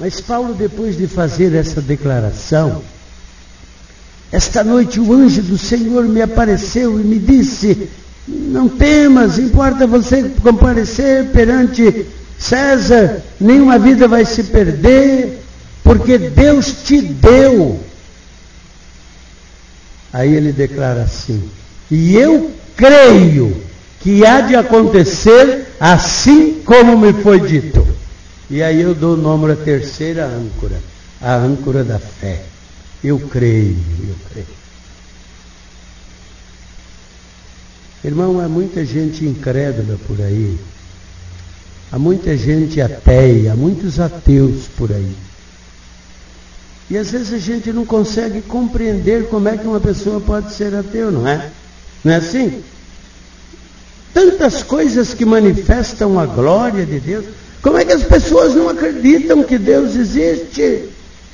Mas Paulo, depois de fazer essa declaração, esta noite o anjo do Senhor me apareceu e me disse: não temas, importa você comparecer perante César, nenhuma vida vai se perder, porque Deus te deu. Aí ele declara assim: e eu creio que há de acontecer assim como me foi dito. E aí eu dou o nome à terceira âncora, a âncora da fé. Eu creio, eu creio. Irmão, há muita gente incrédula por aí, há muita gente ateia, há muitos ateus por aí. E às vezes a gente não consegue compreender como é que uma pessoa pode ser ateu, não é? Não é assim? Tantas coisas que manifestam a glória de Deus. Como é que as pessoas não acreditam que Deus existe?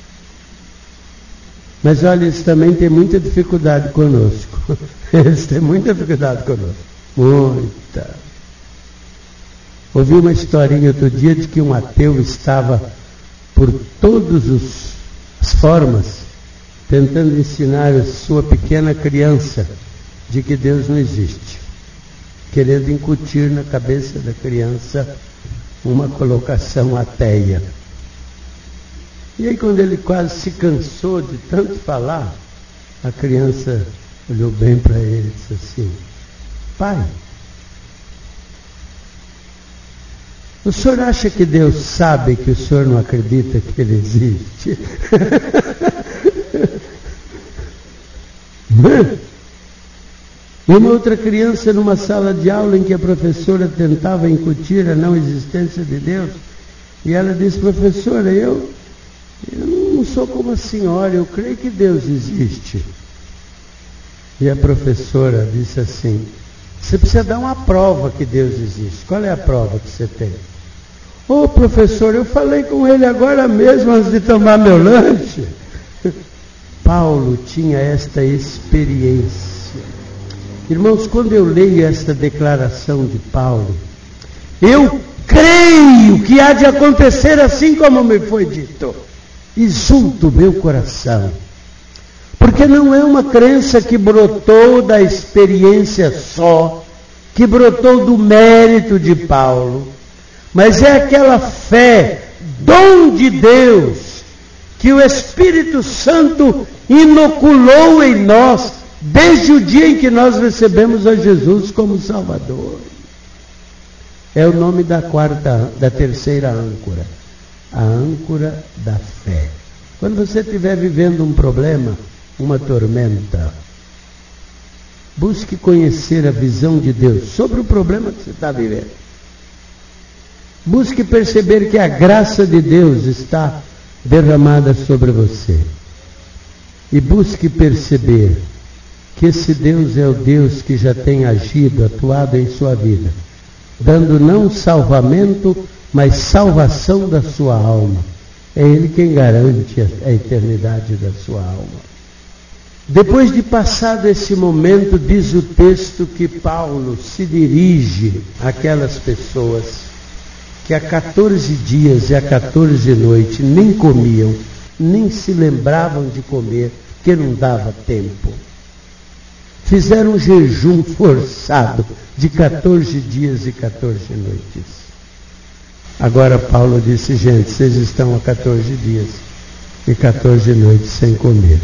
Mas olha, eles também têm muita dificuldade conosco. Eles têm muita dificuldade conosco. Muita. Ouvi uma historinha outro dia de que um ateu estava por todas as formas tentando ensinar a sua pequena criança de que Deus não existe, querendo incutir na cabeça da criança uma colocação ateia. E aí, quando ele quase se cansou de tanto falar, a criança olhou bem para ele e disse assim: pai, o senhor acha que Deus sabe que o senhor não acredita que ele existe? E uma outra criança numa sala de aula em que a professora tentava incutir a não existência de Deus, e ela disse: professora, eu não sou como a senhora, eu creio que Deus existe. E a professora disse assim: você precisa dar uma prova que Deus existe. Qual é a prova que você tem? Ô professor, eu falei com ele agora mesmo antes de tomar meu lanche. Paulo tinha esta experiência. Irmãos, quando eu leio esta declaração de Paulo, eu creio que há de acontecer assim como me foi dito. Exulta o meu coração. Porque não é uma crença que brotou da experiência só, que brotou do mérito de Paulo, mas é aquela fé, dom de Deus, que o Espírito Santo inoculou em nós, desde o dia em que nós recebemos a Jesus como Salvador. É o nome da terceira âncora, a âncora da fé. Quando você estiver vivendo um problema, uma tormenta, busque conhecer a visão de Deus sobre o problema que você está vivendo. Busque perceber que a graça de Deus está derramada sobre você. E busque perceber que esse Deus é o Deus que já tem agido, atuado em sua vida, dando não salvamento, mas salvação da sua alma. É Ele quem garante a eternidade da sua alma. Depois de passado esse momento, diz o texto que Paulo se dirige àquelas pessoas que há 14 dias e há 14 noites nem comiam, nem se lembravam de comer, porque não dava tempo. Fizeram um jejum forçado de 14 dias e 14 noites. Agora Paulo disse: gente, vocês estão há 14 dias e 14 noites sem comer.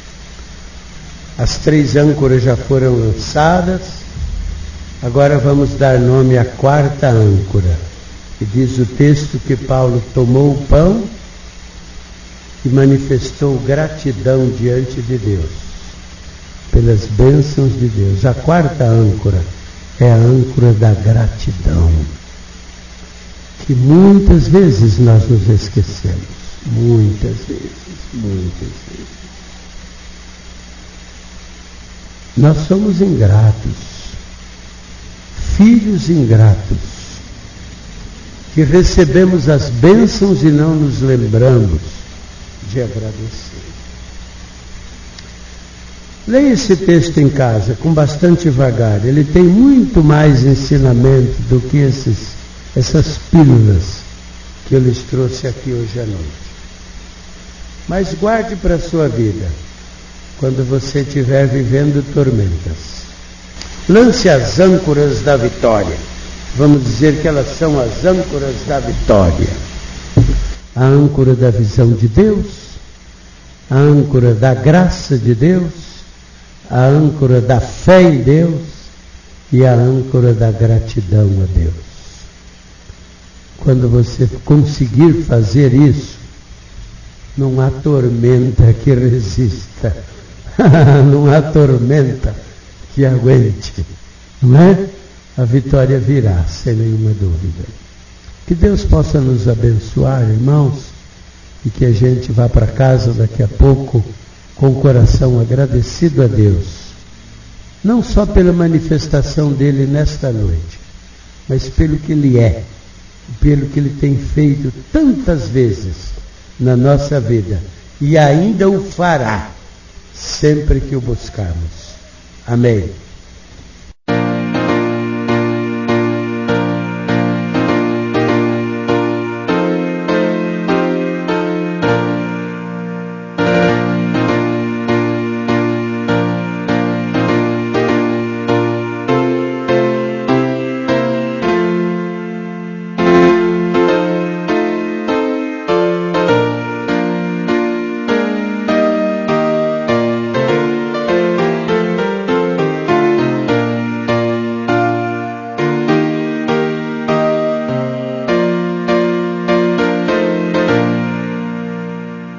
As 3 âncoras já foram lançadas, agora vamos dar nome à 4ª âncora. E diz o texto que Paulo tomou o pão e manifestou gratidão diante de Deus, pelas bênçãos de Deus. A 4ª âncora é a âncora da gratidão, que muitas vezes nós nos esquecemos. Muitas vezes. Nós somos ingratos, filhos ingratos, que recebemos as bênçãos e não nos lembramos de agradecer. Leia esse texto em casa com bastante vagar. Ele tem muito mais ensinamento do que essas pílulas que eu lhes trouxe aqui hoje à noite. Mas guarde para a sua vida, quando você estiver vivendo tormentas. Lance as âncoras da vitória. Vamos dizer que elas são as âncoras da vitória. A âncora da visão de Deus, a âncora da graça de Deus, a âncora da fé em Deus e a âncora da gratidão a Deus. Quando você conseguir fazer isso, não há tormenta que resista, não há tormenta que aguente, não é? A vitória virá, sem nenhuma dúvida. Que Deus possa nos abençoar, irmãos, e que a gente vá para casa daqui a pouco com o coração agradecido a Deus, não só pela manifestação dele nesta noite, mas pelo que ele é, pelo que ele tem feito tantas vezes na nossa vida e ainda o fará sempre que o buscarmos. Amém.